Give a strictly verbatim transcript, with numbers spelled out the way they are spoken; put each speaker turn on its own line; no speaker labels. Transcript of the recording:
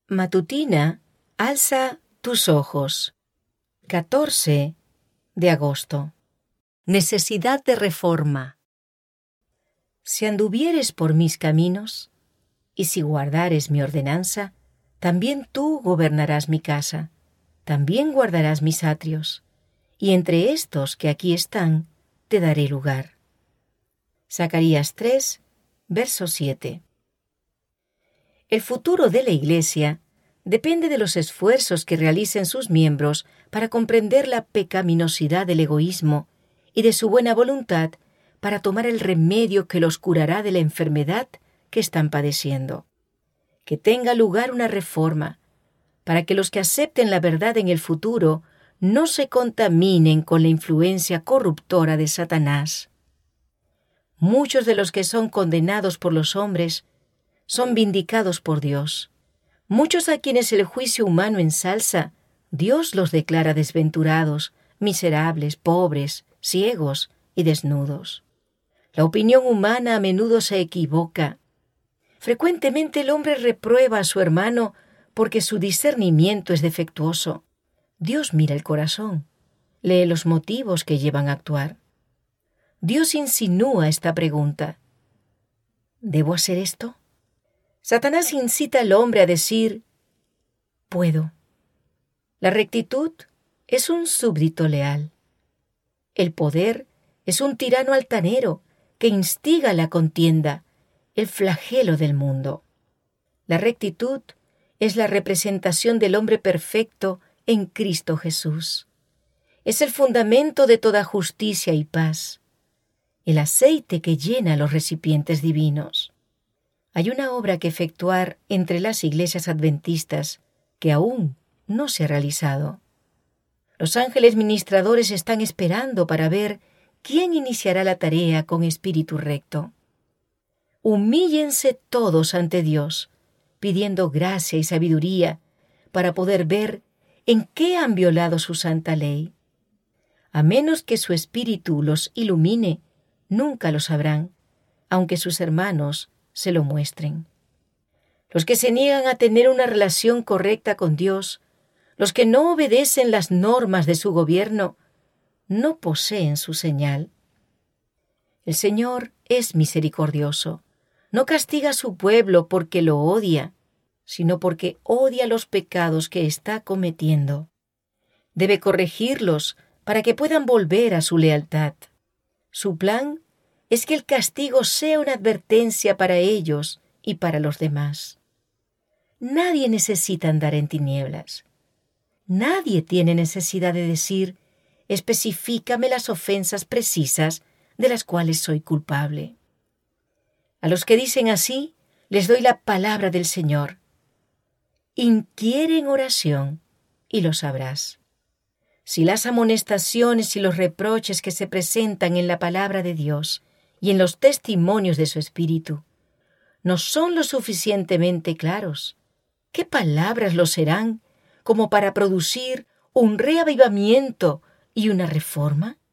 Matutina, alza tus ojos. catorce de agosto. Necesidad de reforma. Si anduvieres por mis caminos, y si guardares mi ordenanza, también tú gobernarás mi casa, también guardarás mis atrios, y entre estos que aquí están, te daré lugar. Zacarías tres, verso siete. El futuro de la Iglesia depende de los esfuerzos que realicen sus miembros para comprender la pecaminosidad del egoísmo y de su buena voluntad para tomar el remedio que los curará de la enfermedad que están padeciendo. Que tenga lugar una reforma para que los que acepten la verdad en el futuro no se contaminen con la influencia corruptora de Satanás. Muchos de los que son condenados por los hombres son vindicados por Dios. Muchos a quienes el juicio humano ensalza, Dios los declara desventurados, miserables, pobres, ciegos y desnudos. La opinión humana a menudo se equivoca. Frecuentemente el hombre reprueba a su hermano porque su discernimiento es defectuoso. Dios mira el corazón, lee los motivos que llevan a actuar. Dios insinúa esta pregunta: ¿debo hacer esto? Satanás incita al hombre a decir: puedo. La rectitud es un súbdito leal. El poder es un tirano altanero que instiga la contienda, el flagelo del mundo. La rectitud es la representación del hombre perfecto en Cristo Jesús. Es el fundamento de toda justicia y paz, el aceite que llena los recipientes divinos. Hay una obra que efectuar entre las iglesias adventistas que aún no se ha realizado. Los ángeles ministradores están esperando para ver quién iniciará la tarea con espíritu recto. Humíllense todos ante Dios, pidiendo gracia y sabiduría para poder ver en qué han violado su santa ley. A menos que su espíritu los ilumine, nunca lo sabrán, aunque sus hermanos se lo muestren. Los que se niegan a tener una relación correcta con Dios, los que no obedecen las normas de su gobierno, no poseen su señal. El Señor es misericordioso. No castiga a su pueblo porque lo odia, sino porque odia los pecados que está cometiendo. Debe corregirlos para que puedan volver a su lealtad. Su plan es que el castigo sea una advertencia para ellos y para los demás. Nadie necesita andar en tinieblas. Nadie tiene necesidad de decir: especifícame las ofensas precisas de las cuales soy culpable. A los que dicen así, les doy la palabra del Señor. Inquiere en oración y lo sabrás. Si las amonestaciones y los reproches que se presentan en la palabra de Dios y en los testimonios de su Espíritu no son lo suficientemente claros, ¿qué palabras lo serán como para producir un reavivamiento y una reforma?